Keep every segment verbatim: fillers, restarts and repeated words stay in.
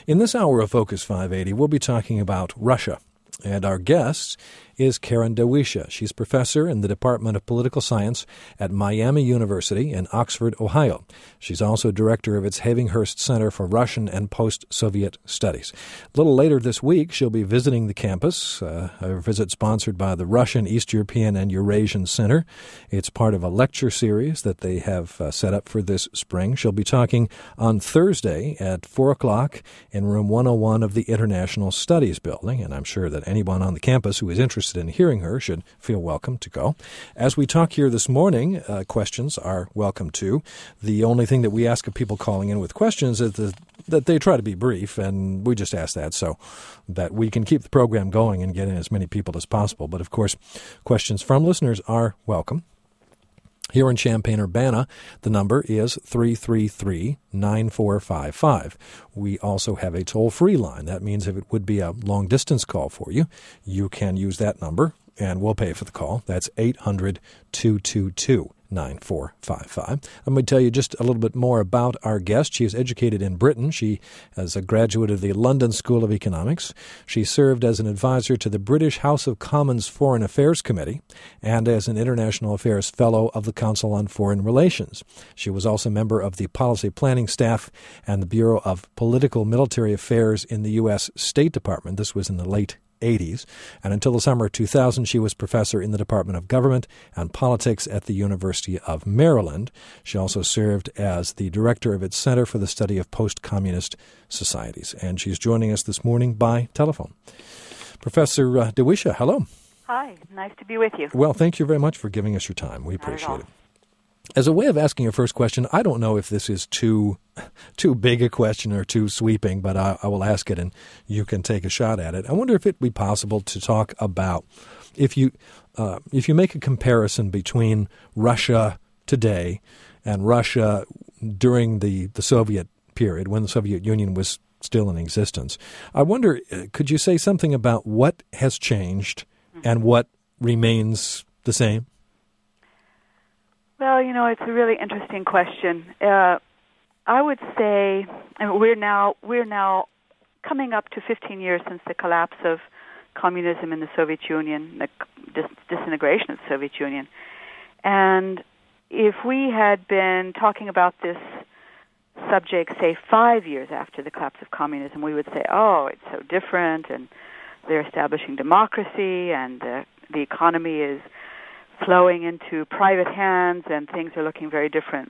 In this hour of Focus five eighty, we'll be talking about Russia. And our guest is Karen Dawisha. She's professor in the Department of Political Science at Miami University in Oxford, Ohio. She's also director of its Havinghurst Center for Russian and Post-Soviet Studies. A little later this week, she'll be visiting the campus, uh, a visit sponsored by the Russian, East European, and Eurasian Center. It's part of a lecture series that they have uh, set up for this spring. She'll be talking on Thursday at four o'clock in room one oh one of the International Studies Building, and I'm sure that anyone on the campus who is interested in hearing her should feel welcome to go. As we talk here this morning, uh, questions are welcome too. The only thing that we ask of people calling in with questions is the, that they try to be brief, and we just ask that so that we can keep the program going and get in as many people as possible. But of course, questions from listeners are welcome. Here in Champaign-Urbana, the number is three three three, nine four five five. We also have a toll-free line. That means if it would be a long-distance call for you, you can use that number, and we'll pay for the call. That's eight hundred, two two two, nine four five five. Let me tell you just a little bit more about our guest. She is educated in Britain. She is a graduate of the London School of Economics. She served as an advisor to the British House of Commons Foreign Affairs Committee and as an International Affairs Fellow of the Council on Foreign Relations. She was also a member of the Policy Planning Staff and the Bureau of Political Military Affairs in the U S State Department. This was in the late eighties, and until the summer of two thousand, she was professor in the Department of Government and Politics at the University of Maryland. She also served as the director of its Center for the Study of Post-Communist Societies, and she's joining us this morning by telephone. Professor uh, Dawisha, hello. Hi, nice to be with you. Well, thank you very much for giving us your time. We appreciate it. As a way of asking your first question, I don't know if this is too too big a question or too sweeping, but I, I will ask it and you can take a shot at it. I wonder if it would be possible to talk about if you uh, if you make a comparison between Russia today and Russia during the, the Soviet period, when the Soviet Union was still in existence. I wonder, could you say something about what has changed and what remains the same? Well, you know, it's a really interesting question. Uh, I would say and we're now we're now coming up to fifteen years since the collapse of communism in the Soviet Union, the dis- disintegration of the Soviet Union. And if we had been talking about this subject, say, five years after the collapse of communism, we would say, oh, it's so different, and they're establishing democracy, and uh, the economy is flowing into private hands, and things are looking very different.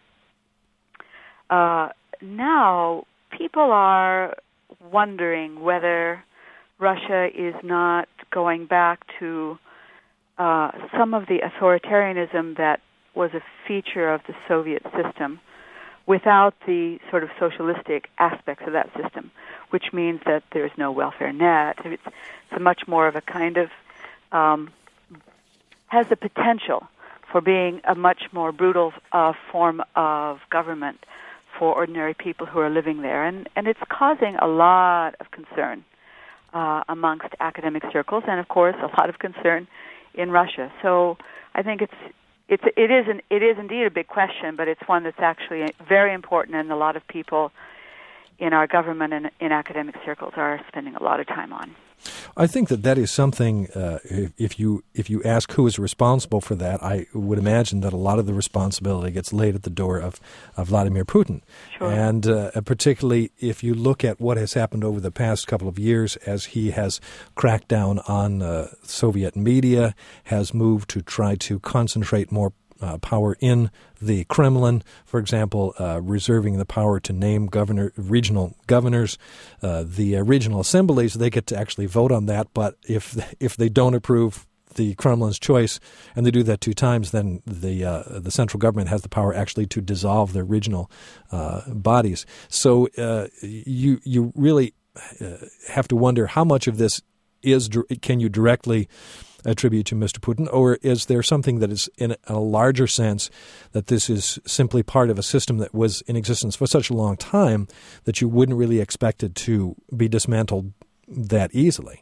Uh, now, people are wondering whether Russia is not going back to uh, some of the authoritarianism that was a feature of the Soviet system without the sort of socialistic aspects of that system, which means that there's no welfare net. It's, it's a much more of a kind of um, has the potential for being a much more brutal uh, form of government for ordinary people who are living there. And, and it's causing a lot of concern uh, amongst academic circles and, of course, a lot of concern in Russia. So I think it's it's it is an, it is indeed a big question, but it's one that's actually very important, and a lot of people in our government and in academic circles are spending a lot of time on. I think that that is something, uh, if you if you ask who is responsible for that, I would imagine that a lot of the responsibility gets laid at the door of, of Vladimir Putin. Sure. And uh, particularly if you look at what has happened over the past couple of years as he has cracked down on uh, Soviet media, has moved to try to concentrate more Uh, power in the Kremlin, for example, uh, reserving the power to name governor, regional governors, uh, the uh, regional assemblies. They get to actually vote on that, but if if they don't approve the Kremlin's choice, and they do that two times, then the uh, the central government has the power actually to dissolve their regional uh, bodies. So uh, you you really uh, have to wonder how much of this is can you directly attribute to Mister Putin, or is there something that is in a larger sense that this is simply part of a system that was in existence for such a long time that you wouldn't really expect it to be dismantled that easily?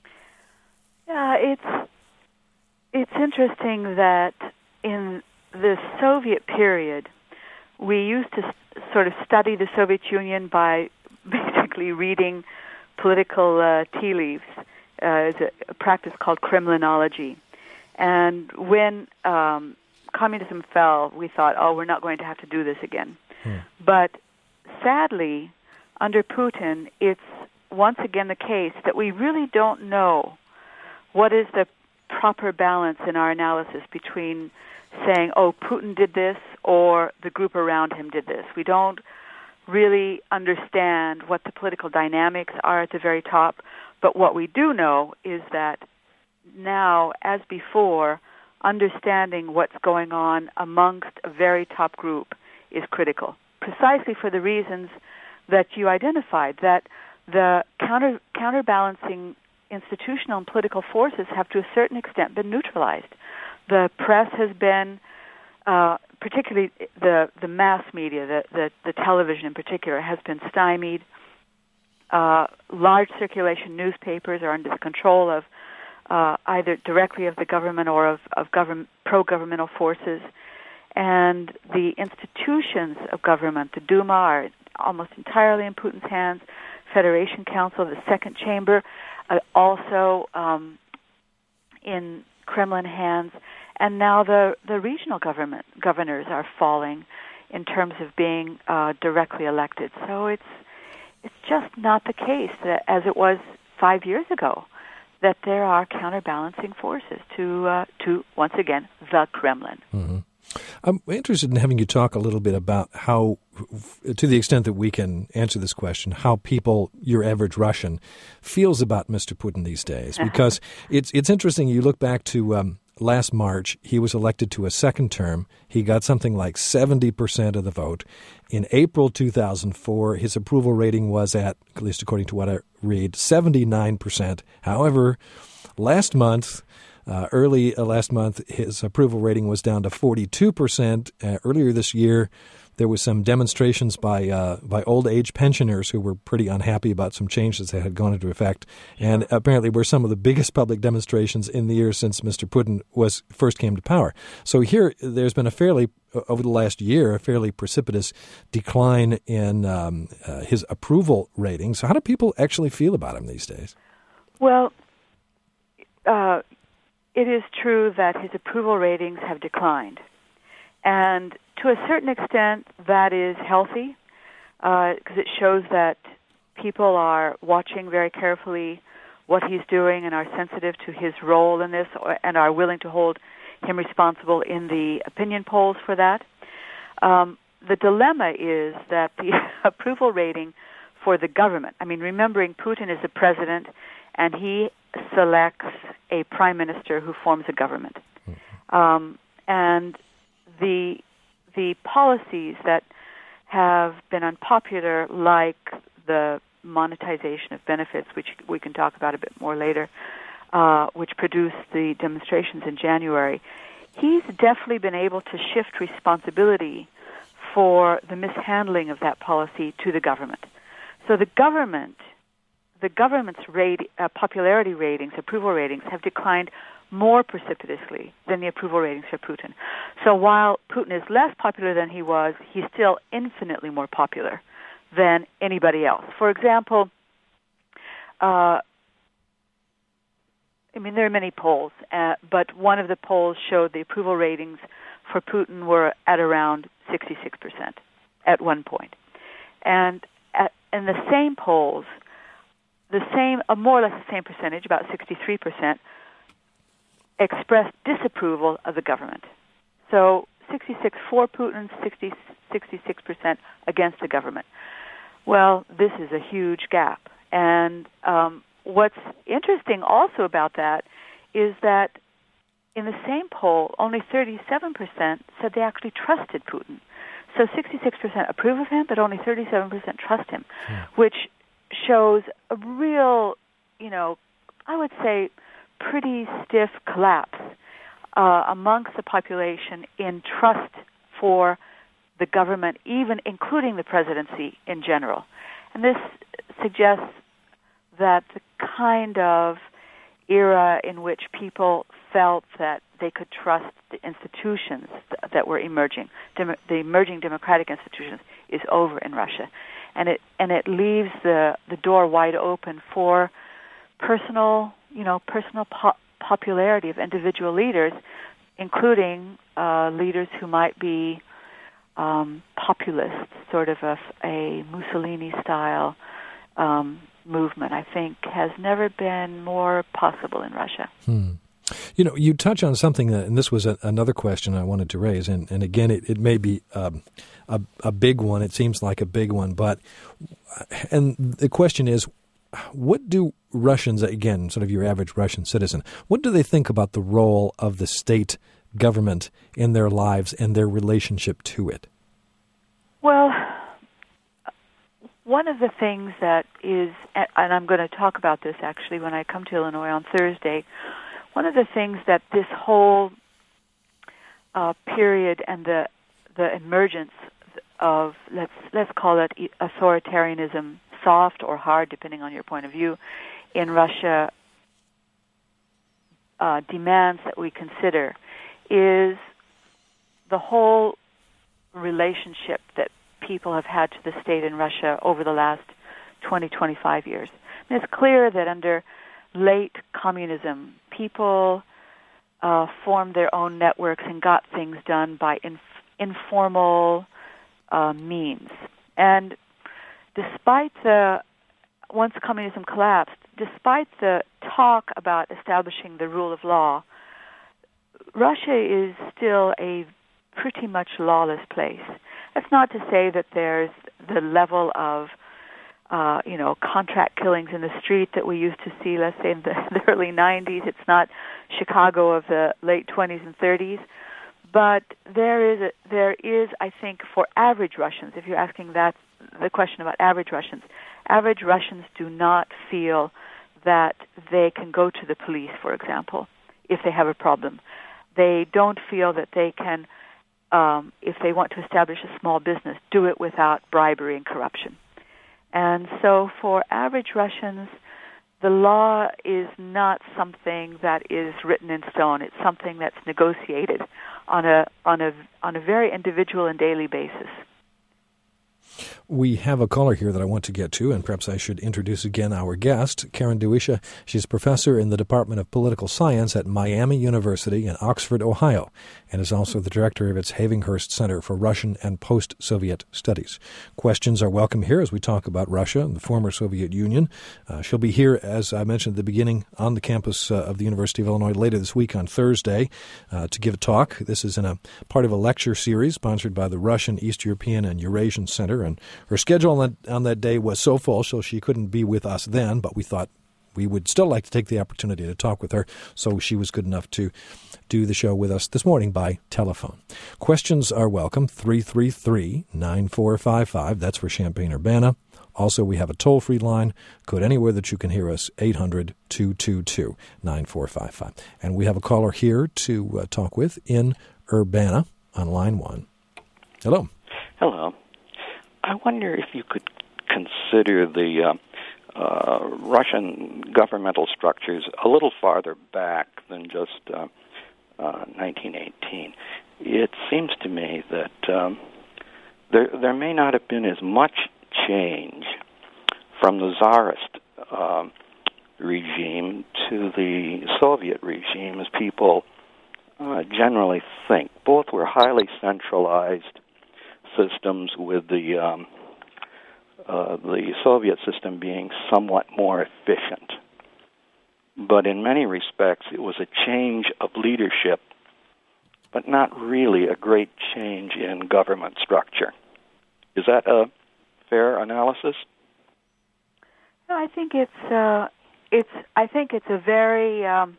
Yeah, it's it's interesting that in the Soviet period, we used to s- sort of study the Soviet Union by basically frankly, reading political uh, tea leaves. Uh, is a, a practice called Kremlinology. And when um, communism fell, we thought, oh, we're not going to have to do this again. Hmm. But sadly, under Putin, it's once again the case that we really don't know what is the proper balance in our analysis between saying, oh, Putin did this, or the group around him did this. We don't really understand what the political dynamics are at the very top. But what we do know is that now, as before, understanding what's going on amongst a very top group is critical, precisely for the reasons that you identified, that the counter counterbalancing institutional and political forces have to a certain extent been neutralized. The press has been, uh, particularly the, the mass media, the, the, the television in particular, has been stymied. Uh, large circulation newspapers are under the control of uh, either directly of the government or of, of government, pro-governmental forces. And the institutions of government, the Duma, are almost entirely in Putin's hands. Federation Council, the Second Chamber, uh, also um, in Kremlin hands. And now the, the regional government governors are falling in terms of being uh, directly elected. So it's It's just not the case that, as it was five years ago, that there are counterbalancing forces to, uh, to once again, the Kremlin. Mm-hmm. I'm interested in having you talk a little bit about how, to the extent that we can answer this question, how people, your average Russian, feels about Mister Putin these days. Because it's it's interesting, you look back to um, last March, he was elected to a second term. He got something like seventy percent of the vote. In April two thousand four, his approval rating was at, at least according to what I read, seventy-nine percent. However, last month, uh, early uh, last month, his approval rating was down to forty-two percent. Uh, earlier this year, there was some demonstrations by uh, by old age pensioners who were pretty unhappy about some changes that had gone into effect, and apparently were some of the biggest public demonstrations in the years since Mister Putin was first came to power. So here, there's been a fairly over the last year, a fairly precipitous decline in um, uh, his approval rating. So how do people actually feel about him these days? Well, uh, it is true that his approval ratings have declined. And to a certain extent, that is healthy, because uh, it shows that people are watching very carefully what he's doing and are sensitive to his role in this, or, and are willing to hold him responsible in the opinion polls for that. Um, the dilemma is that the approval rating for the government, I mean, remembering Putin is the president, and he selects a prime minister who forms a government. Mm-hmm. Um, and the the policies that have been unpopular, like the monetization of benefits, which we can talk about a bit more later, uh, which produced the demonstrations in January, he's definitely been able to shift responsibility for the mishandling of that policy to the government. So the government, the government's rate, uh, popularity ratings, approval ratings, have declined more precipitously than the approval ratings for Putin. So while Putin is less popular than he was, he's still infinitely more popular than anybody else. For example, uh, I mean, there are many polls, uh, but one of the polls showed the approval ratings for Putin were at around sixty-six percent at one point. And at, in the same polls, the same, uh, more or less the same percentage, about sixty-three percent, expressed disapproval of the government. So sixty-six for Putin, sixty, sixty-six percent against the government. Well, this is a huge gap. And um, what's interesting also about that is that in the same poll, only thirty-seven percent said they actually trusted Putin. So sixty-six percent approve of him, but only thirty-seven percent trust him, yeah. which shows a real, you know, I would say pretty stiff collapse uh, amongst the population in trust for the government, even including the presidency in general. And this suggests that the kind of era in which people felt that they could trust the institutions that were emerging, dem- the emerging democratic institutions, is over in Russia. and it and it leaves the the door wide open for personal, you know, personal po- popularity of individual leaders, including uh, leaders who might be um, populists, sort of a, a Mussolini-style um, movement. I think has never been more possible in Russia. Hmm. You know, you touch on something, that, and this was a, another question I wanted to raise, and, and again, it, it may be um, a, a big one. It seems like a big one, but, and the question is, what do Russians, again, sort of your average Russian citizen, what do they think about the role of the state government in their lives and their relationship to it? Well, one of the things that is, and I'm going to talk about this actually when I come to Illinois on Thursday, one of the things that this whole uh, period and the the emergence of, let's let's call it authoritarianism, soft or hard, depending on your point of view, in Russia uh, demands that we consider is the whole relationship that people have had to the state in Russia over the last twenty, twenty-five years. And it's clear that under late communism, people uh, formed their own networks and got things done by inf- informal uh, means. And despite the, once communism collapsed, despite the talk about establishing the rule of law, Russia is still a pretty much lawless place. That's not to say that there's the level of Uh, you know, contract killings in the street that we used to see, let's say, in the, the early nineties. It's not Chicago of the late twenties and thirties. But there is, a, there is, I think, for average Russians, if you're asking that, the question about average Russians, average Russians do not feel that they can go to the police, for example, if they have a problem. They don't feel that they can, um, if they want to establish a small business, do it without bribery and corruption. And so for average Russians, the law is not something that is written in stone. It's something that's negotiated on a on a on a very individual and daily basis. We have a caller here that I want to get to, and perhaps I should introduce again our guest, Karen DeWysha. She's professor in the Department of Political Science at Miami University in Oxford, Ohio, and is also the director of its Havinghurst Center for Russian and Post-Soviet Studies. Questions are welcome here as we talk about Russia and the former Soviet Union. Uh, she'll be here, as I mentioned at the beginning, on the campus uh, of the University of Illinois later this week on Thursday uh, to give a talk. This is in a part of a lecture series sponsored by the Russian, East European, and Eurasian Center, and her schedule on that, on that day was so full, so she couldn't be with us then, but we thought we would still like to take the opportunity to talk with her, so she was good enough to do the show with us this morning by telephone. Questions are welcome, three three three, nine four five five. That's for Champaign-Urbana. Also, we have a toll-free line, code anywhere that you can hear us, eight hundred, two two two, nine four five five. And we have a caller here to uh, talk with in Urbana on line one. Hello. Hello. I wonder if you could consider the uh, uh, Russian governmental structures a little farther back than just uh, uh, nineteen eighteen. It seems to me that um, there there may not have been as much change from the Tsarist uh, regime to the Soviet regime as people uh, generally think. Both were highly centralized systems, with the um, uh, the Soviet system being somewhat more efficient. But in many respects, it was a change of leadership, but not really a great change in government structure. Is that a fair analysis? No, I think it's uh, it's. I think it's a very um,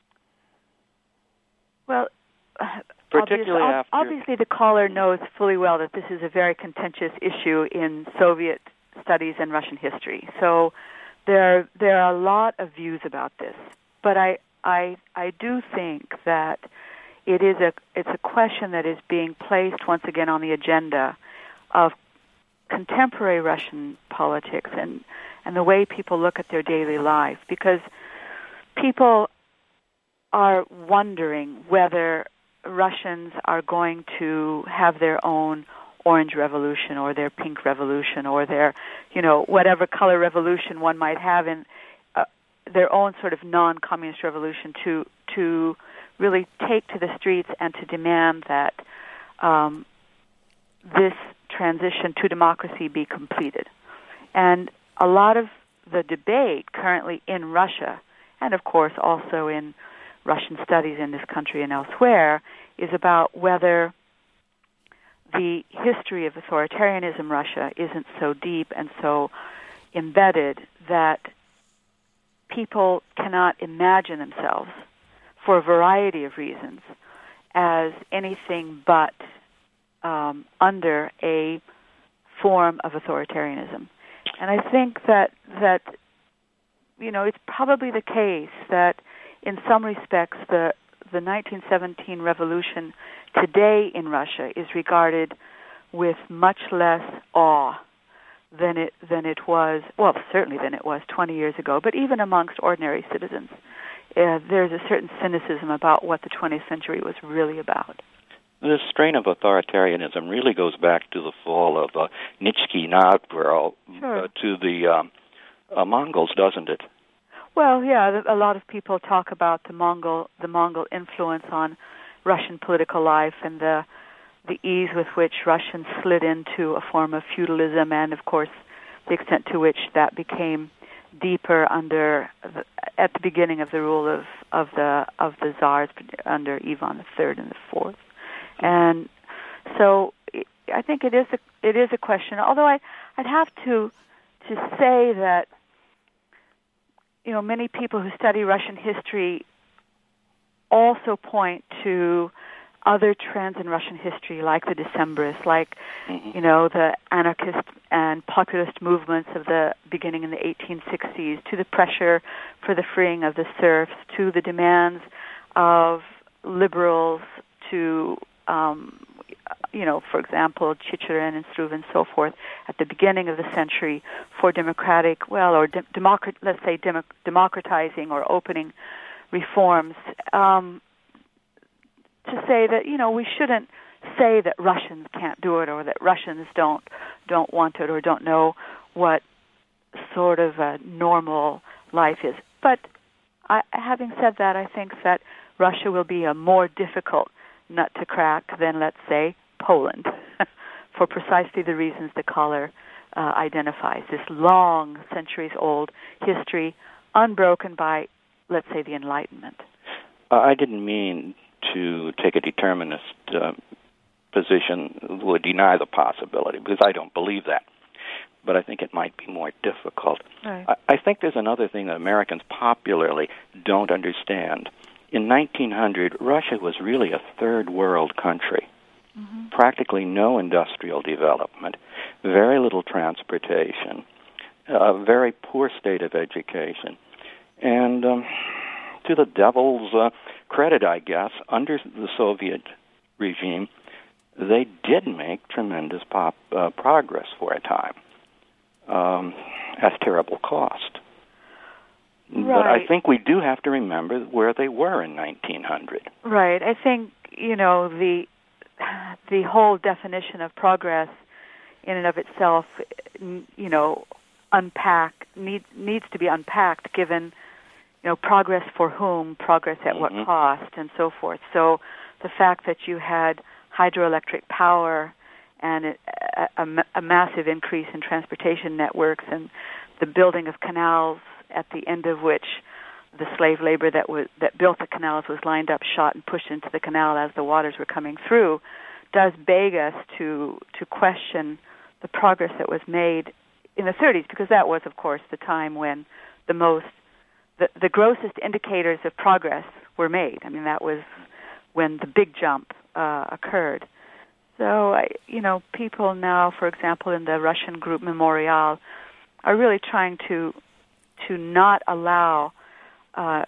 well. Particularly obviously, after... obviously, the caller knows fully well that this is a very contentious issue in Soviet studies and Russian history. So there, there are a lot of views about this. But I, I, I do think that it is a, it's a question that is being placed once again on the agenda of contemporary Russian politics and, and the way people look at their daily life, because people are wondering whether Russians are going to have their own orange revolution or their pink revolution or their, you know, whatever color revolution one might have in uh, their own sort of non-communist revolution to to really take to the streets and to demand that um, this transition to democracy be completed. And a lot of the debate currently in Russia, and of course also in Russian studies in this country and elsewhere, is about whether the history of authoritarianism in Russia isn't so deep and so embedded that people cannot imagine themselves, for a variety of reasons, as anything but um, under a form of authoritarianism. And I think that that you know it's probably the case that in some respects the the nineteen seventeen revolution today in Russia is regarded with much less awe than it than it was well certainly than it was twenty years ago, but even amongst ordinary citizens. Uh, there's a certain cynicism about what the twentieth century was really about. This strain of authoritarianism really goes back to the fall of uh, Nizhny Novgorod sure. uh, to the um, uh, Mongols, doesn't it? Well, yeah, a lot of people talk about the Mongol the Mongol influence on Russian political life and the the ease with which Russians slid into a form of feudalism, and of course the extent to which that became deeper under the, at the beginning of the rule of, of the of the Tsars under Ivan the Third and the Fourth. And so I think it is a it is a question. Although I I'd have to to say that you know many people who study Russian history also point to other trends in Russian history, like the Decembrists, like mm-hmm. you know the anarchist and populist movements of the beginning in the eighteen sixties, to the pressure for the freeing of the serfs, to the demands of liberals, to um, you know, for example, Chicherin and Struve and so forth, at the beginning of the century, for democratic, well, or de- democrat, let's say demo- democratizing or opening reforms. Um, to say that, you know, we shouldn't say that Russians can't do it or that Russians don't don't want it or don't know what sort of a normal life is. But I, having said that, I think that Russia will be a more difficult nut to crack than, let's say, Poland, for precisely the reasons the caller uh, identifies. This long, centuries-old history, unbroken by, let's say, the Enlightenment. Uh, I didn't mean to take a determinist uh, position would deny the possibility, because I don't believe that. But I think it might be more difficult. Right. I, I think there's another thing that Americans popularly don't understand. In nineteen hundred, Russia was really a third world country. Mm-hmm. Practically no industrial development, very little transportation, a very poor state of education. And um, to the devil's uh, credit, I guess, under the Soviet regime, they did make tremendous pop, uh, progress for a time, um, at terrible cost. Right. But I think we do have to remember where they were in nineteen hundred. Right. I think, you know, the the whole definition of progress in and of itself, you know, unpack need, needs to be unpacked given, you know, progress for whom, progress at mm-hmm. what cost, and so forth. So the fact that you had hydroelectric power and a, a, a massive increase in transportation networks and the building of canals, at the end of which the slave labor that was that built the canals was lined up, shot, and pushed into the canal as the waters were coming through, does beg us to to question the progress that was made in the thirties, because that was, of course, the time when the most the, the grossest indicators of progress were made. I mean, that was when the big jump uh, occurred. So, I, you know, people now, for example, in the Russian group Memorial, are really trying to to not allow uh,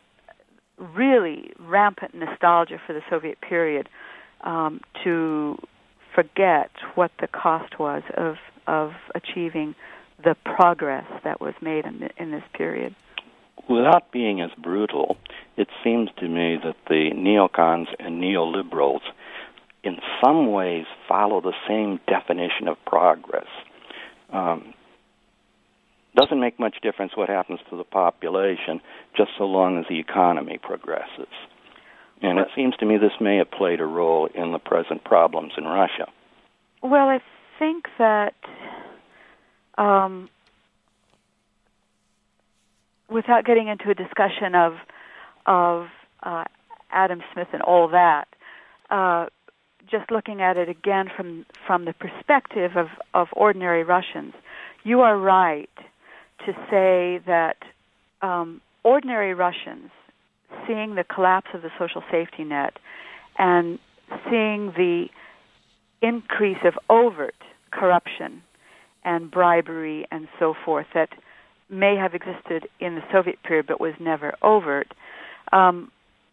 really rampant nostalgia for the Soviet period um, to forget what the cost was of of achieving the progress that was made in, the, in this period. Without being as brutal, it seems to me that the neocons and neoliberals in some ways follow the same definition of progress. Um, doesn't make much difference what happens to the population, just so long as the economy progresses. And it seems to me this may have played a role in the present problems in Russia. Well, I think that um, without getting into a discussion of of uh, Adam Smith and all that, uh, just looking at it again from from the perspective of, of ordinary Russians, you are right to say that um, ordinary Russians, seeing the collapse of the social safety net and seeing the increase of overt corruption and bribery and so forth that may have existed in the Soviet period but was never overt, um,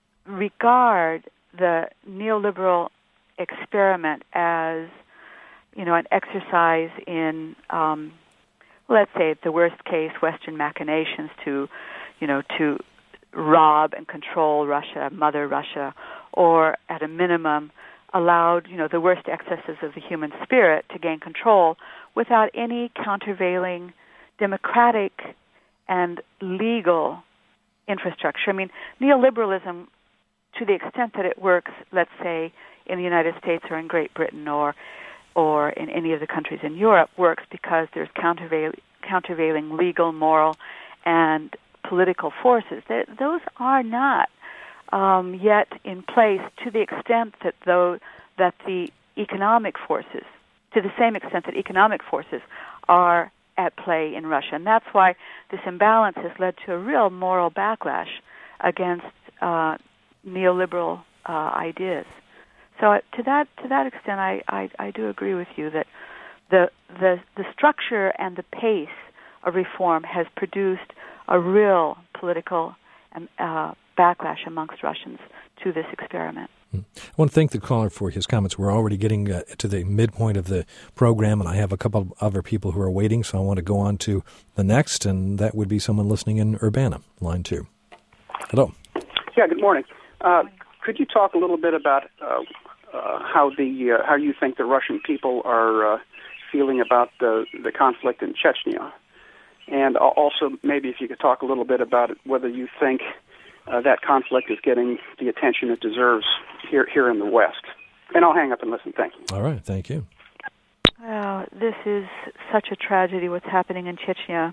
regard the neoliberal experiment as, you know, an exercise in, um, let's say, the worst case, Western machinations to, you know, to rob and control Russia, mother Russia, or at a minimum allowed, you know, the worst excesses of the human spirit to gain control without any countervailing democratic and legal infrastructure. I mean, neoliberalism, to the extent that it works, let's say, in the United States or in Great Britain or or in any of the countries in Europe, works because there's countervail- countervailing legal, moral, and political forces. They, those are not um, yet in place to the extent that though that the economic forces, to the same extent that economic forces are at play in Russia. And that's why this imbalance has led to a real moral backlash against uh, neoliberal uh, ideas. So uh, to that to that extent, I, I, I do agree with you that the, the the structure and the pace of reform has produced a real political uh, backlash amongst Russians to this experiment. I want to thank the caller for his comments. We're already getting uh, to the midpoint of the program, and I have a couple of other people who are waiting, so I want to go on to the next, and that would be someone listening in Urbana, line two. Hello. Yeah, good morning. Uh, could you talk a little bit about uh, uh, how the uh, how you think the Russian people are uh, feeling about the the conflict in Chechnya? And also, maybe if you could talk a little bit about whether you think uh, that conflict is getting the attention it deserves here here in the West. And I'll hang up and listen. Thank you. All right. Thank you. Well, this is such a tragedy, what's happening in Chechnya.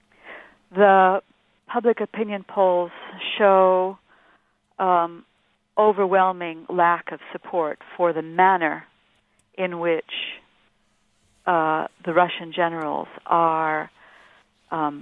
The public opinion polls show um, overwhelming lack of support for the manner in which uh, the Russian generals are Um,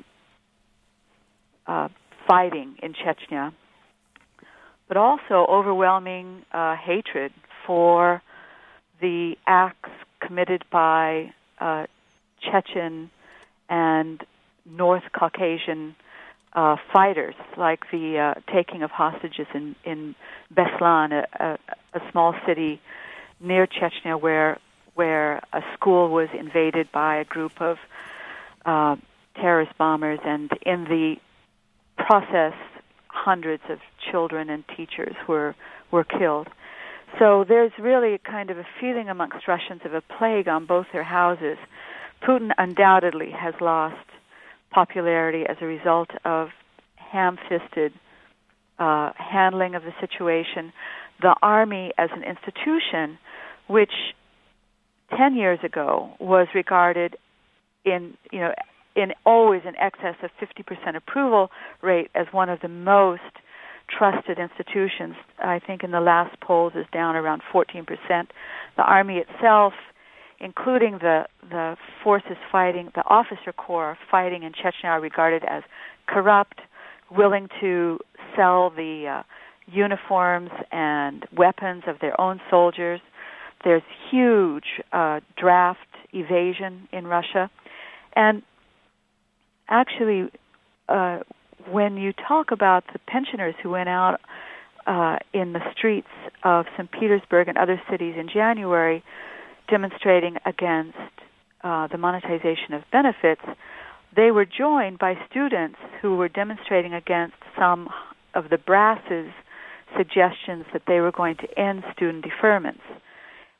uh, fighting in Chechnya, but also overwhelming uh, hatred for the acts committed by uh, Chechen and North Caucasian uh, fighters, like the uh, taking of hostages in, in Beslan, a, a, a small city near Chechnya where, where a school was invaded by a group of uh, terrorist bombers, and in the process, hundreds of children and teachers were were killed. So there's really a kind of a feeling amongst Russians of a plague on both their houses. Putin undoubtedly has lost popularity as a result of ham-fisted uh, handling of the situation. The army as an institution, which ten years ago was regarded in, you know, in always in excess of fifty percent approval rate as one of the most trusted institutions. I think in the last polls is down around fourteen percent. The army itself, including the, the forces fighting, the officer corps fighting in Chechnya, are regarded as corrupt, willing to sell the uh, uniforms and weapons of their own soldiers. There's huge uh, draft evasion in Russia. And actually, uh, when you talk about the pensioners who went out uh, in the streets of Saint Petersburg and other cities in January demonstrating against uh, the monetization of benefits, they were joined by students who were demonstrating against some of the brass's suggestions that they were going to end student deferments.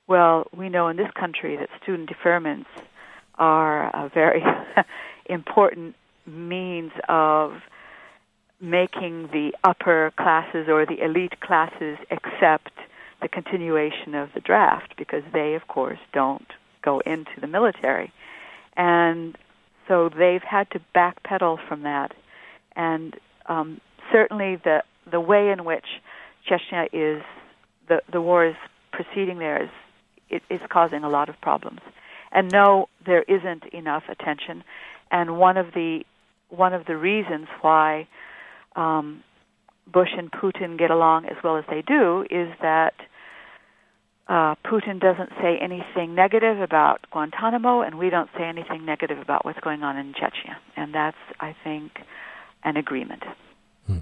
well, we know in this country that student deferments are a very important means of making the upper classes or the elite classes accept the continuation of the draft, because they, of course, don't go into the military. And so they've had to backpedal from that. And um, certainly the the way in which Chechnya is, the, the war is proceeding there is it is causing a lot of problems. And no, there isn't enough attention. And one of the one of the reasons why um, Bush and Putin get along as well as they do is that uh, Putin doesn't say anything negative about Guantanamo, and we don't say anything negative about what's going on in Chechnya. And that's, I think, an agreement. Hmm.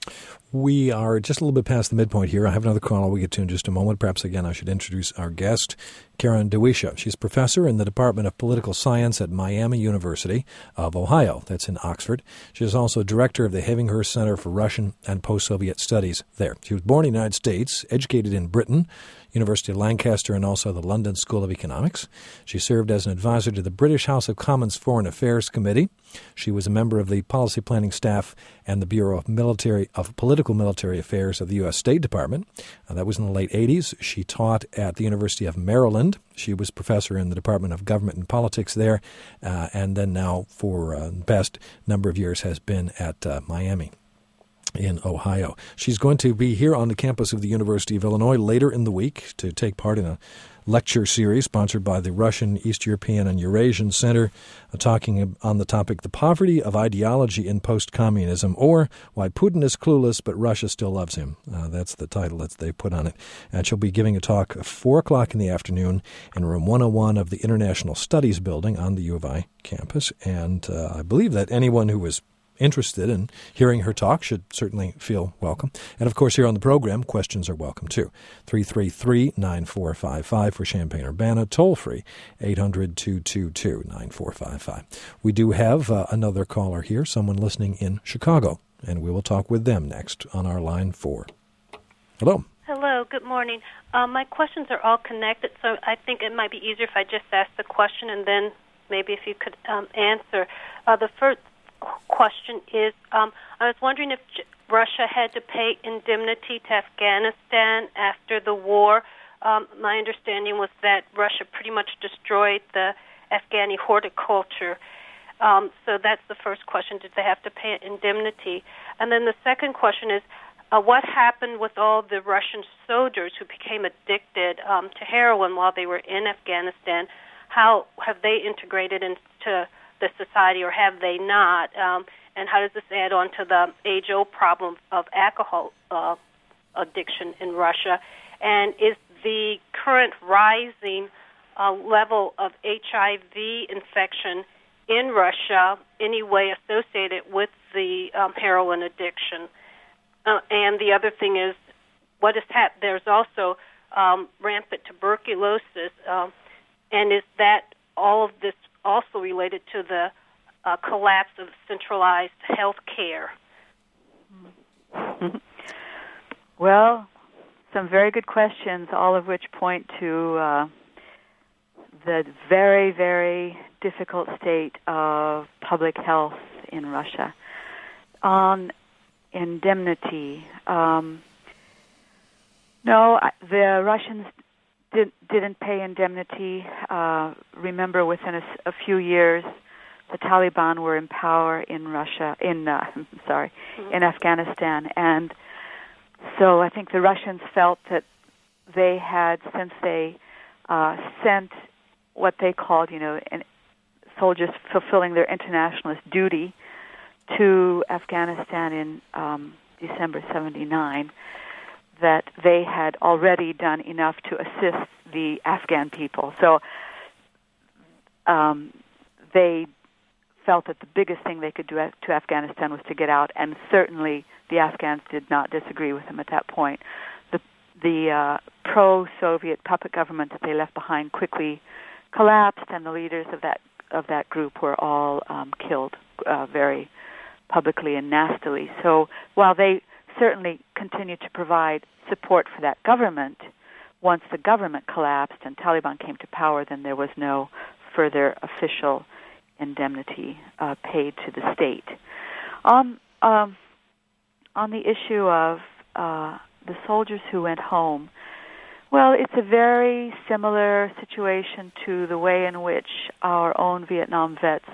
We are just a little bit past the midpoint here. I have another call I'll get to in just a moment. Perhaps, again, I should introduce our guest, Karen DeWeesha. She's professor in the Department of Political Science at Miami University of Ohio. That's in Oxford. She is also director of the Havinghurst Center for Russian and Post-Soviet Studies there. She was born in the United States, educated in Britain, University of Lancaster, and also the London School of Economics. She served as an advisor to the British House of Commons Foreign Affairs Committee. She was a member of the policy planning staff and the Bureau of Military of Political Military Affairs of the U S State Department. Uh, that was in the late eighties. She taught at the University of Maryland. She was professor in the Department of Government and Politics there, uh, and then now for uh, the past number of years has been at uh, Miami in Ohio. She's going to be here on the campus of the University of Illinois later in the week to take part in a lecture series sponsored by the Russian, East European, and Eurasian Center, uh, talking on the topic, The Poverty of Ideology in Post-Communism, or Why Putin is Clueless but Russia Still Loves Him. Uh, that's the title that they put on it. And she'll be giving a talk at four o'clock in the afternoon in room one oh one of the International Studies Building on the U of I campus. And uh, I believe that anyone who was interested in hearing her talk should certainly feel welcome. And, of course, here on the program, questions are welcome, too. three three three, nine four five five for Champaign-Urbana, toll-free, eight hundred, two two two, nine four five five. We do have uh, another caller here, someone listening in Chicago, and we will talk with them next on our line four. Hello. Hello, good morning. Um, my questions are all connected, so I think it might be easier if I just ask the question and then maybe if you could um, answer. Uh, the first question is, um, I was wondering if J- Russia had to pay indemnity to Afghanistan after the war. Um, my understanding was that Russia pretty much destroyed the Afghani horticulture. Um, so that's the first question. Did they have to pay indemnity? And then the second question is, uh, what happened with all the Russian soldiers who became addicted um, to heroin while they were in Afghanistan? How have they integrated into the society, or have they not? Um, and how does this add on to the age-old problem of alcohol uh, addiction in Russia? And is the current rising uh, level of H I V infection in Russia any way associated with the um, heroin addiction? Uh, and the other thing is, what is hap- there's also um, rampant tuberculosis, um, and is that all of this also related to the uh, collapse of centralized health care? Well, some very good questions, all of which point to uh, the very, very difficult state of public health in Russia. On indemnity, um, no, the Russians Did, didn't pay indemnity. Uh, remember, within a, a few years, the Taliban were in power in Russia, in uh, sorry, mm-hmm. in Afghanistan, and so I think the Russians felt that they had, since they uh, sent what they called, you know, an, soldiers fulfilling their internationalist duty to Afghanistan in um, December seventy-nine, that they had already done enough to assist the Afghan people. So um, they felt that the biggest thing they could do to Afghanistan was to get out, and certainly the Afghans did not disagree with them at that point. The, the uh, pro-Soviet puppet government that they left behind quickly collapsed, and the leaders of that of that group were all um, killed uh, very publicly and nastily. So while they certainly continued to provide support for that government, once the government collapsed and Taliban came to power, then there was no further official indemnity uh, paid to the state. On um, on the issue of uh, the soldiers who went home, well, it's a very similar situation to the way in which our own Vietnam vets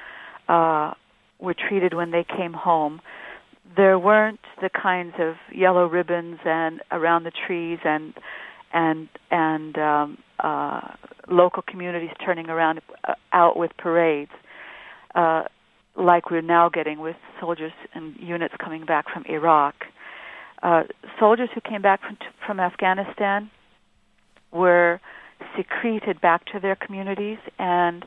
uh, were treated when they came home. There weren't the kinds of yellow ribbons and around the trees and and and um, uh, local communities turning around uh, out with parades, uh, like we're now getting with soldiers and units coming back from Iraq. Uh, soldiers who came back from, from Afghanistan were secreted back to their communities, and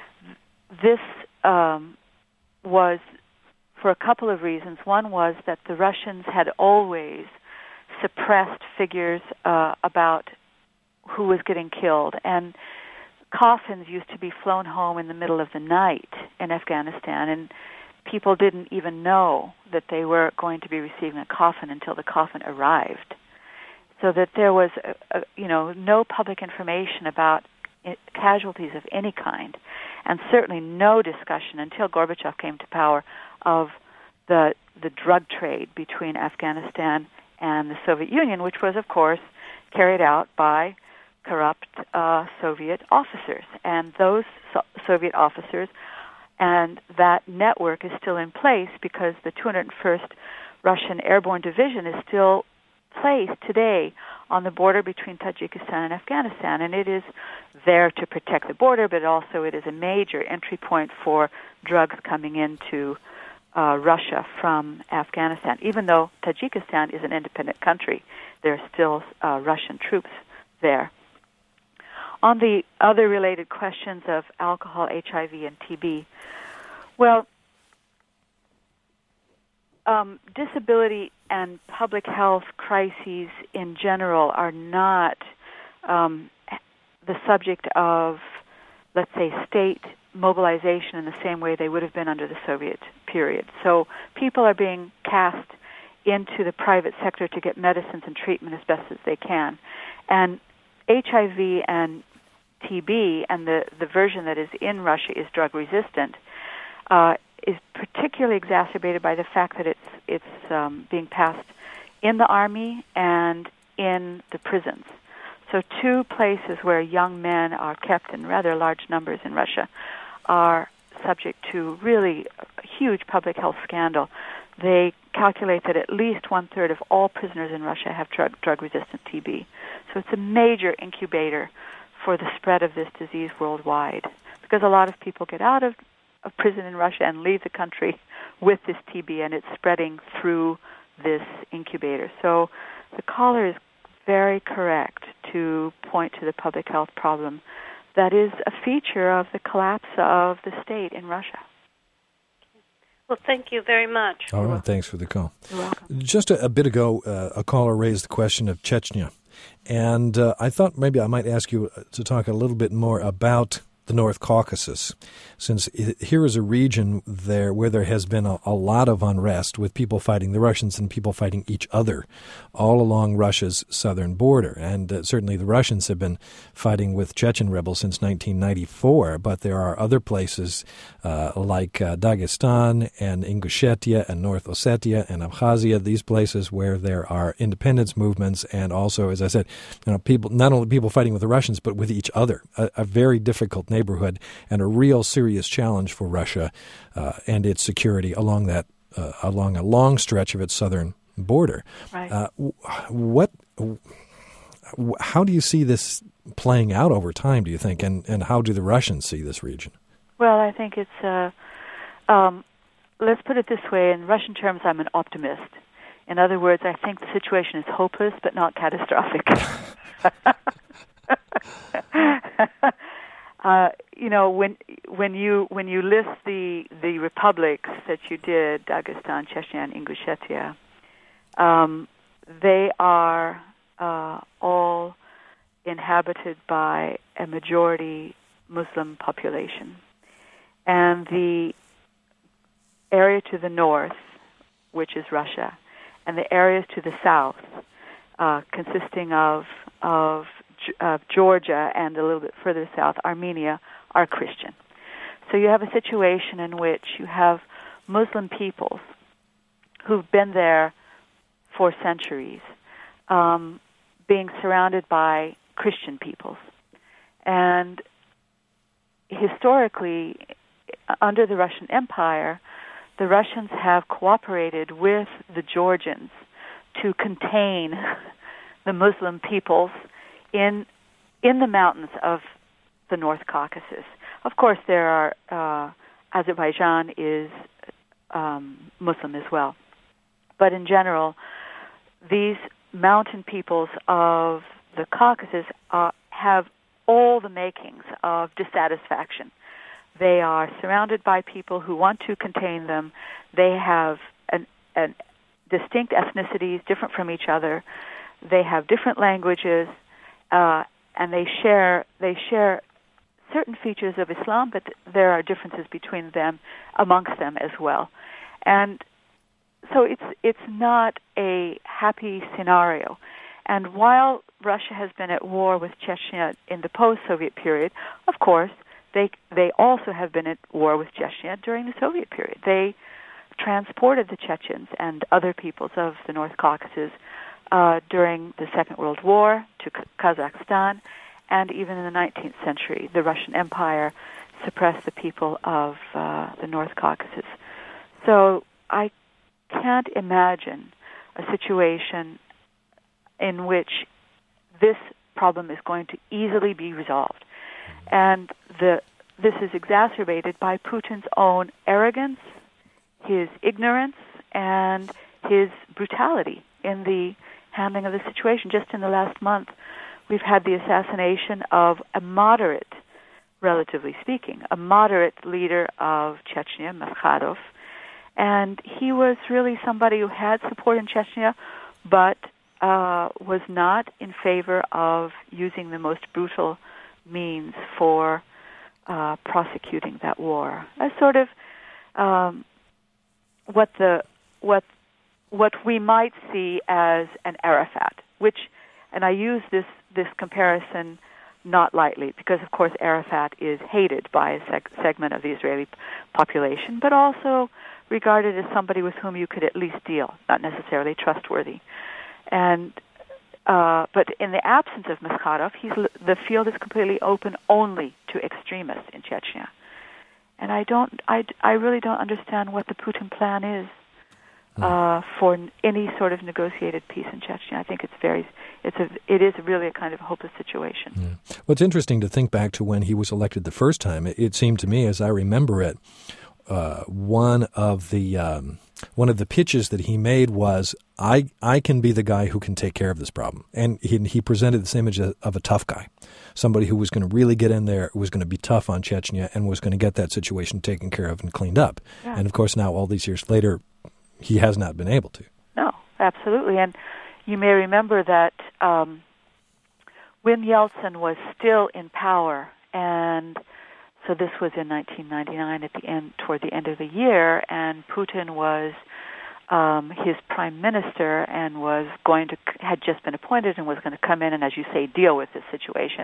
this um, was for a couple of reasons. One was that the Russians had always suppressed figures uh, about who was getting killed, and coffins used to be flown home in the middle of the night in Afghanistan, and people didn't even know that they were going to be receiving a coffin until the coffin arrived. So that there was, a, a, you know, no public information about it, casualties of any kind, and certainly no discussion until Gorbachev came to power of the the drug trade between Afghanistan and the Soviet Union, which was, of course, carried out by corrupt uh, Soviet officers. And those so- Soviet officers and that network is still in place because the two hundred first Russian Airborne Division is still placed today on the border between Tajikistan and Afghanistan, and it is there to protect the border, but also it is a major entry point for drugs coming into uh, Russia from Afghanistan. Even though Tajikistan is an independent country, there are still uh, Russian troops there. On the other related questions of alcohol, H I V, and T B, well, um, disability and public health crises in general are not um, the subject of, let's say, state mobilization in the same way they would have been under the Soviet period. So people are being cast into the private sector to get medicines and treatment as best as they can. And H I V and T B, and the, the version that is in Russia is drug resistant, uh, is particularly exacerbated by the fact that it's it's um, being passed in the army and in the prisons. So two places where young men are kept in rather large numbers in Russia are subject to really huge public health scandal. They calculate that at least one-third of all prisoners in Russia have drug, drug-resistant T B. So it's a major incubator for the spread of this disease worldwide, because a lot of people get out of, of prison in Russia and leave the country with this T B, and it's spreading through this incubator. So the caller is very correct to point to the public health problem that is a feature of the collapse of the state in Russia. Well, thank you very much. All right, thanks for the call. You're welcome. Just a, a bit ago, uh, a caller raised the question of Chechnya, and uh, I thought maybe I might ask you to talk a little bit more about the North Caucasus, since here is a region there where there has been a, a lot of unrest with people fighting the Russians and people fighting each other all along Russia's southern border. And uh, certainly the Russians have been fighting with Chechen rebels since nineteen ninety-four, but there are other places uh, like uh, Dagestan and Ingushetia and North Ossetia and Abkhazia, these places where there are independence movements and also, as I said, you know, people, not only people fighting with the Russians, but with each other, a, a very difficult neighborhood and a real serious challenge for Russia uh, and its security along that uh, along a long stretch of its southern border. Right. Uh, what? How do you see this playing out over time, do you think, and, and how do the Russians see this region? Well, I think it's, uh, um, let's put it this way, in Russian terms, I'm an optimist. In other words, I think the situation is hopeless but not catastrophic. Uh, you know, when when you when you list the the republics that you did, Dagestan, Chechnya, and Ingushetia, um, they are uh, all inhabited by a majority Muslim population, and the area to the north, which is Russia, and the areas to the south, uh, consisting of of of Georgia and a little bit further south, Armenia, are Christian. So you have a situation in which you have Muslim peoples who've been there for centuries, um, being surrounded by Christian peoples. And historically, under the Russian Empire, the Russians have cooperated with the Georgians to contain the Muslim peoples in in the mountains of the North Caucasus. Of course, there are uh, Azerbaijan is um, Muslim as well, but in general, these mountain peoples of the Caucasus uh, have all the makings of dissatisfaction. They are surrounded by people who want to contain them. They have an, an distinct ethnicities, different from each other. They have different languages, uh, and they share they share certain features of Islam, but there are differences between them, amongst them as well. And so it's it's not a happy scenario. And while Russia has been at war with Chechnya in the post-Soviet period, of course, they they also have been at war with Chechnya during the Soviet period. They transported the Chechens and other peoples of the North Caucasus uh, during the Second World War to K- Kazakhstan, and even in the nineteenth century, the Russian Empire suppressed the people of uh, the North Caucasus. So I can't imagine a situation in which this problem is going to easily be resolved. And the this is exacerbated by Putin's own arrogance, his ignorance, and his brutality in the handling of the situation. Just in the last month, we've had the assassination of a moderate, relatively speaking, a moderate leader of Chechnya, Maskadov, and he was really somebody who had support in Chechnya, but uh, was not in favor of using the most brutal means for uh, prosecuting that war. As sort of um, what the what what we might see as an Arafat, which, and I use this this comparison not lightly, because of course Arafat is hated by a seg- segment of the Israeli population, but also regarded as somebody with whom you could at least deal, not necessarily trustworthy. And uh, but in the absence of Maskadov, he's, the field is completely open only to extremists in Chechnya. And I don't, I, I really don't understand what the Putin plan is uh, for any sort of negotiated peace in Chechnya. I think it's very, it's a, it is really a kind of hopeless situation. Yeah. Well, it's interesting to think back to when he was elected the first time. It, it seemed to me, as I remember it, uh, one of the um, one of the pitches that he made was, I I can be the guy who can take care of this problem. And he, he presented this image of, of a tough guy, somebody who was going to really get in there, who was going to be tough on Chechnya, and was going to get that situation taken care of and cleaned up. Yeah. And of course, now all these years later, he has not been able to. No, absolutely. And you may remember that um, when Yeltsin was still in power, and so this was in nineteen ninety-nine at the end, toward the end of the year, and Putin was um, his prime minister and was going to had just been appointed and was going to come in and, as you say, deal with this situation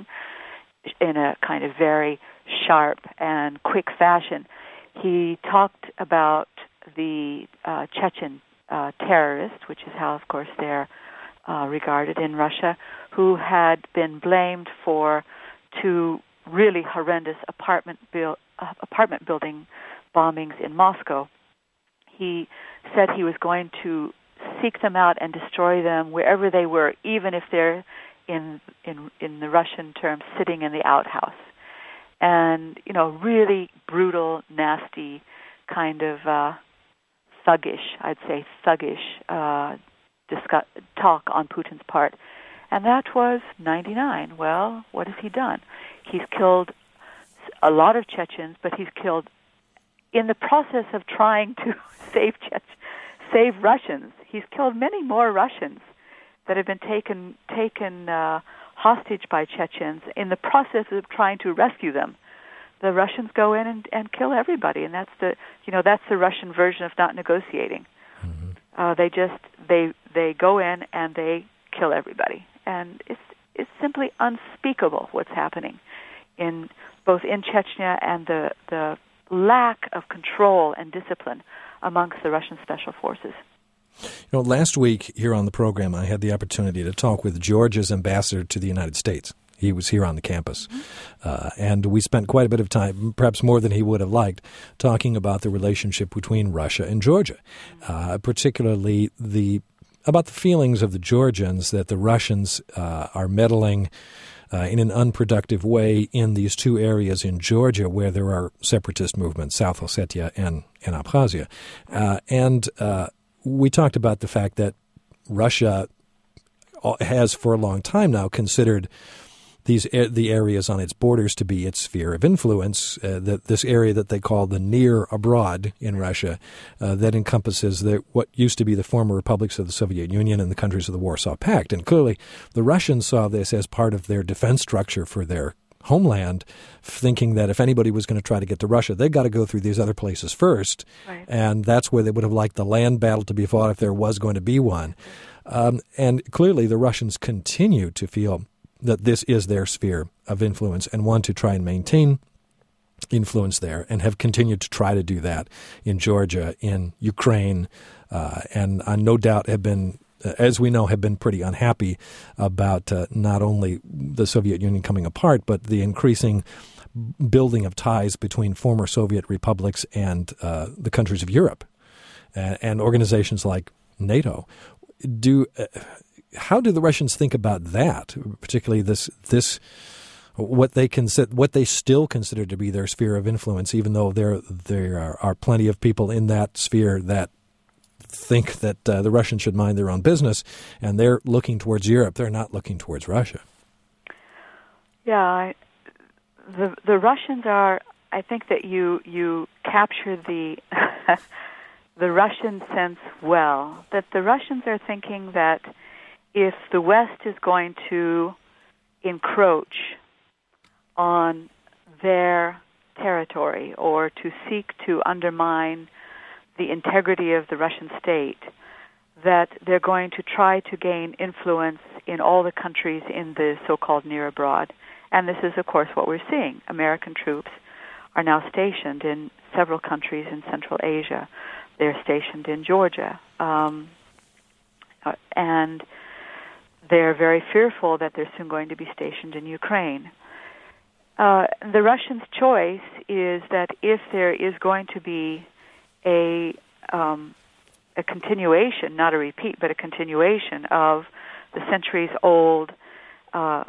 in a kind of very sharp and quick fashion. He talked about the uh, Chechen uh, terrorists, which is how, of course, they're uh, regarded in Russia, who had been blamed for two really horrendous apartment build, uh, apartment building bombings in Moscow. He said he was going to seek them out and destroy them wherever they were, even if they're in in in the Russian term sitting in the outhouse. And you know, really brutal, nasty, kind of uh, thuggish, I'd say thuggish uh, discuss, talk on Putin's part. And that was ninety-nine. Well, what has he done? He's killed a lot of Chechens, but he's killed, in the process of trying to save Chech- save Russians, he's killed many more Russians that have been taken taken uh, hostage by Chechens in the process of trying to rescue them. The Russians go in and, and kill everybody, and that's the you know that's the Russian version of not negotiating. Mm-hmm. Uh, they just they they go in and they kill everybody, and it's it's simply unspeakable what's happening in both in Chechnya and the the lack of control and discipline amongst the Russian special forces. You know, last week here on the program, I had the opportunity to talk with Georgia's ambassador to the United States. He was here on the campus, mm-hmm. uh, and we spent quite a bit of time, perhaps more than he would have liked, talking about the relationship between Russia and Georgia, uh, particularly the about the feelings of the Georgians that the Russians uh, are meddling uh, in an unproductive way in these two areas in Georgia where there are separatist movements, South Ossetia and, and Abkhazia. Uh, and uh, we talked about the fact that Russia has for a long time now considered these the areas on its borders to be its sphere of influence, uh, that this area that they call the near abroad in Russia, uh, that encompasses the, what used to be the former republics of the Soviet Union and the countries of the Warsaw Pact. And clearly the Russians saw this as part of their defense structure for their homeland, thinking that if anybody was going to try to get to Russia, they've got to go through these other places first. Right. And that's where they would have liked the land battle to be fought if there was going to be one. Um, and clearly the Russians continue to feel that this is their sphere of influence and want to try and maintain influence there, and have continued to try to do that in Georgia, in Ukraine, uh, and uh, no doubt have been, uh, as we know, have been pretty unhappy about uh, not only the Soviet Union coming apart, but the increasing building of ties between former Soviet republics and uh, the countries of Europe, uh, and organizations like NATO. Do uh, How do the Russians think about that, particularly this this what they consider what they still consider to be their sphere of influence, even though there there are, are plenty of people in that sphere that think that uh, the Russians should mind their own business, and they're looking towards Europe. They're not looking towards Russia. Yeah, I, the the Russians are. I think that you you capture the the Russian sense well. That the Russians are thinking that if the West is going to encroach on their territory or to seek to undermine the integrity of the Russian state, that they're going to try to gain influence in all the countries in the so-called near abroad. And this is, of course, what we're seeing. American troops are now stationed in several countries in Central Asia. They're stationed in Georgia. Um, uh, and they're very fearful that they're soon going to be stationed in Ukraine. Uh, the Russians' choice is that if there is going to be a um, a continuation, not a repeat, but a continuation of the centuries-old uh,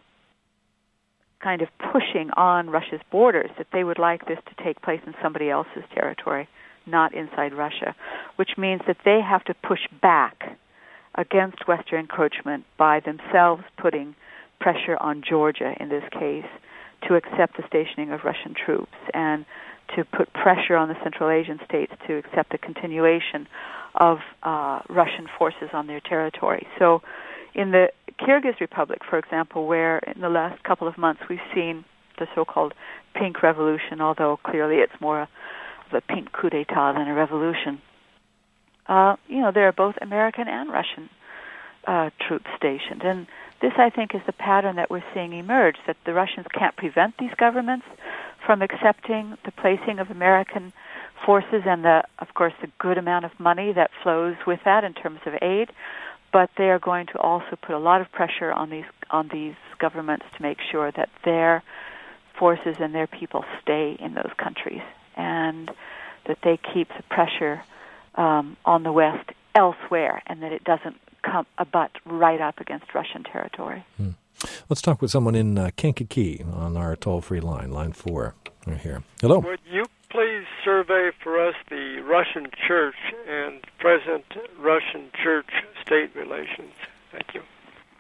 kind of pushing on Russia's borders, that they would like this to take place in somebody else's territory, not inside Russia, which means that they have to push back against Western encroachment by themselves putting pressure on Georgia, in this case, to accept the stationing of Russian troops and to put pressure on the Central Asian states to accept the continuation of uh, Russian forces on their territory. So in the Kyrgyz Republic, for example, where in the last couple of months we've seen the so-called pink revolution, although clearly it's more of a pink coup d'etat than a revolution, Uh, you know, there are both American and Russian uh, troops stationed. And this, I think, is the pattern that we're seeing emerge, that the Russians can't prevent these governments from accepting the placing of American forces and, the, of course, the good amount of money that flows with that in terms of aid, but they are going to also put a lot of pressure on these on these governments to make sure that their forces and their people stay in those countries and that they keep the pressure Um, on the West elsewhere, and that it doesn't come abut right up against Russian territory. Hmm. Let's talk with someone in uh, Kankakee on our toll-free line, line four, right here. Hello. Would you please survey for us the Russian Church and present Russian Church-state relations? Thank you.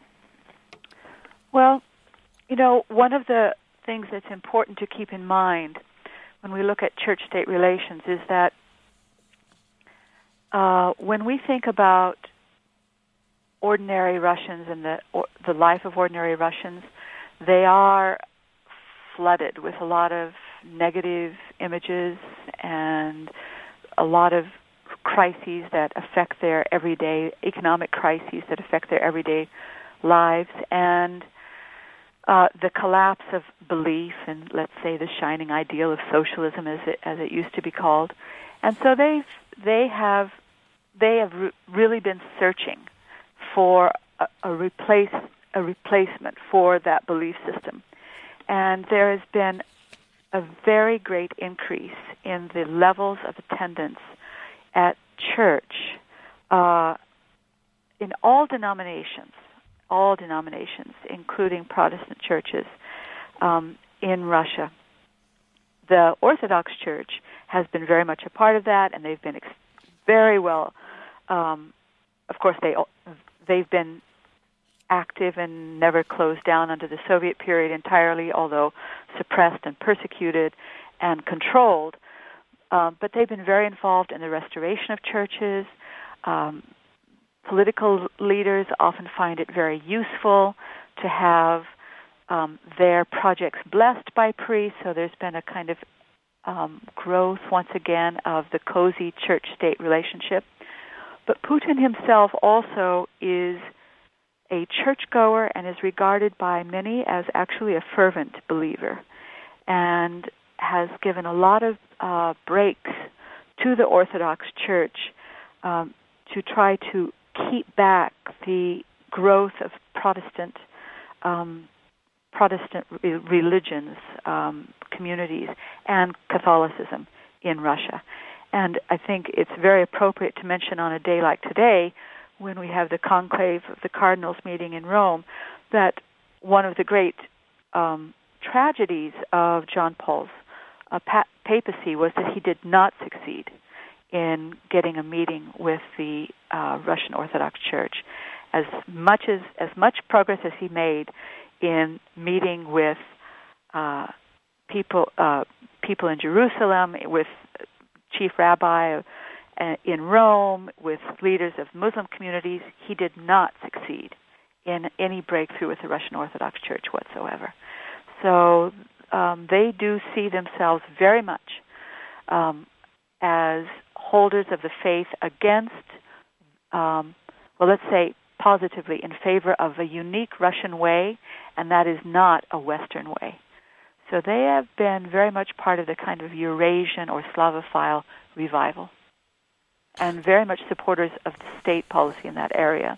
Well, you know, one of the things that's important to keep in mind when we look at church-state relations is that Uh, when we think about ordinary Russians and the or, the life of ordinary Russians, they are flooded with a lot of negative images and a lot of crises that affect their everyday, economic crises that affect their everyday lives. And uh, the collapse of belief in, let's say, the shining ideal of socialism, as it as it used to be called, and so they they have they have re- really been searching for a, a replace a replacement for that belief system, and there has been a very great increase in the levels of attendance at church uh, in all denominations, all denominations, including Protestant churches um, in Russia. The Orthodox Church has been very much a part of that, and they've been ex- very well. Um, of course, they they've been active and never closed down under the Soviet period entirely, although suppressed and persecuted and controlled. Um, but they've been very involved in the restoration of churches. Um, political leaders often find it very useful to have um, their projects blessed by priests, so there's been a kind of um, growth, once again, of the cozy church-state relationship. But Putin himself also is a churchgoer and is regarded by many as actually a fervent believer, and has given a lot of uh, breaks to the Orthodox Church um, to try to keep back the growth of Protestant um, Protestant re- religions, um, communities, and Catholicism in Russia. And I think it's very appropriate to mention on a day like today, when we have the conclave of the cardinals meeting in Rome, that one of the great um, tragedies of John Paul's uh, pa- papacy was that he did not succeed in getting a meeting with the uh, Russian Orthodox Church. As much as as much progress as he made in meeting with uh, people uh, people in Jerusalem, with Chief Rabbi uh, in Rome, with leaders of Muslim communities, he did not succeed in any breakthrough with the Russian Orthodox Church whatsoever. So um, they do see themselves very much um, as holders of the faith against, um, well, let's say positively in favor of a unique Russian way, and that is not a Western way. So they have been very much part of the kind of Eurasian or Slavophile revival, and very much supporters of the state policy in that area.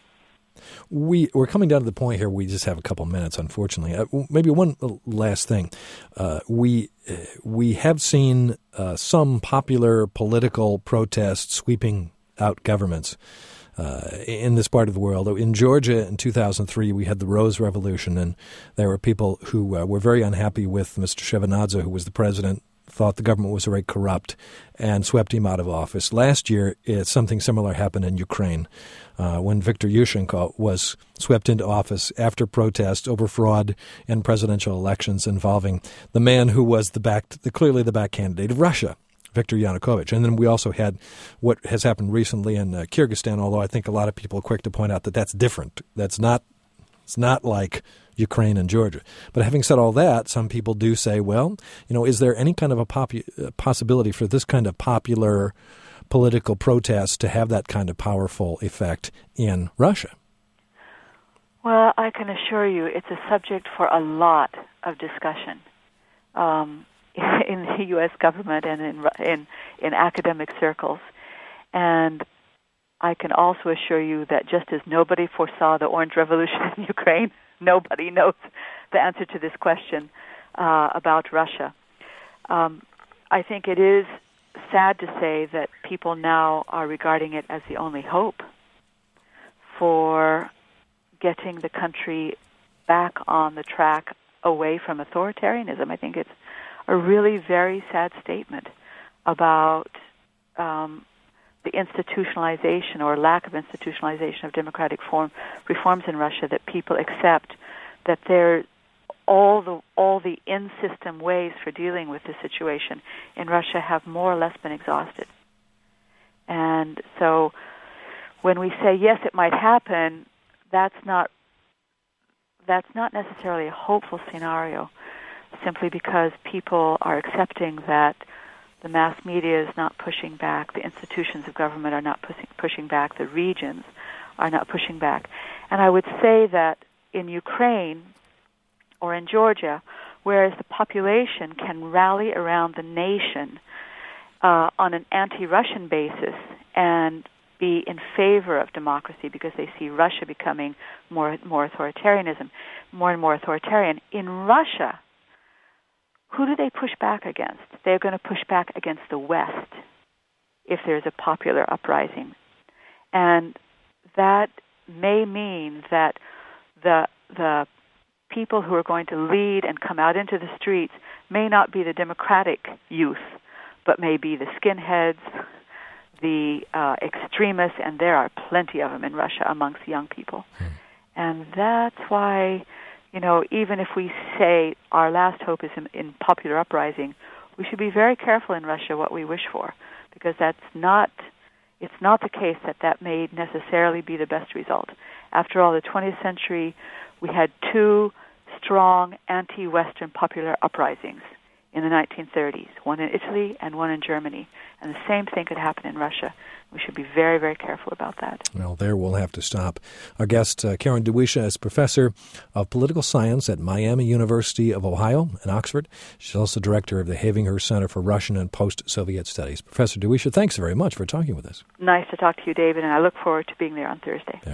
We, we're coming down to the point here. We just have a couple minutes, unfortunately. Uh, maybe one last thing. Uh, we uh, we have seen uh, some popular political protests sweeping out governments uh, in this part of the world. In Georgia in two thousand three, we had the Rose Revolution, and there were people who uh, were very unhappy with Mister Shevardnadze, who was the president, thought the government was very corrupt, and swept him out of office. Last year, it, something similar happened in Ukraine uh, when Viktor Yushchenko was swept into office after protests over fraud in presidential elections involving the man who was the back, the, clearly the back candidate of Russia, Viktor Yanukovych. And then we also had what has happened recently in uh, Kyrgyzstan, although I think a lot of people are quick to point out that that's different. That's not, it's not like Ukraine and Georgia. But having said all that, some people do say, well, you know, is there any kind of a popu- possibility for this kind of popular political protest to have that kind of powerful effect in Russia? Well, I can assure you it's a subject for a lot of discussion um, in the U S government and in, in in academic circles. And I can also assure you that just as nobody foresaw the Orange Revolution in Ukraine, nobody knows the answer to this question uh, about Russia. Um, I think it is sad to say that people now are regarding it as the only hope for getting the country back on the track away from authoritarianism. I think it's a really very sad statement about um, the institutionalization or lack of institutionalization of democratic form reforms in Russia, that people accept that there all the all the in-system ways for dealing with the situation in Russia have more or less been exhausted. And so when we say yes, it might happen, that's not that's not necessarily a hopeful scenario, simply because people are accepting that the mass media is not pushing back, the institutions of government are not pushing, pushing back, the regions are not pushing back. And I would say that in Ukraine, or in Georgia, whereas the population can rally around the nation uh, on an anti-Russian basis and be in favor of democracy because they see Russia becoming more more authoritarianism, more and more authoritarian. In Russia, who do they push back against? They're going to push back against the West if there's a popular uprising. And that may mean that the the people who are going to lead and come out into the streets may not be the democratic youth, but may be the skinheads, the uh, extremists, and there are plenty of them in Russia amongst young people. Hmm. And that's why, you know, even if we say our last hope is in, in popular uprising, we should be very careful in Russia what we wish for, because that's not, it's not the case that that may necessarily be the best result. After all, the twentieth century, we had two strong anti-Western popular uprisings in the nineteen thirties, one in Italy and one in Germany. And the same thing could happen in Russia. We should be very, very careful about that. Well, there we'll have to stop. Our guest, uh, Karen DeWisha, is professor of political science at Miami University of Ohio in Oxford. She's also director of the Havinger Center for Russian and Post-Soviet Studies. Professor DeWisha, thanks very much for talking with us. Nice to talk to you, David, and I look forward to being there on Thursday.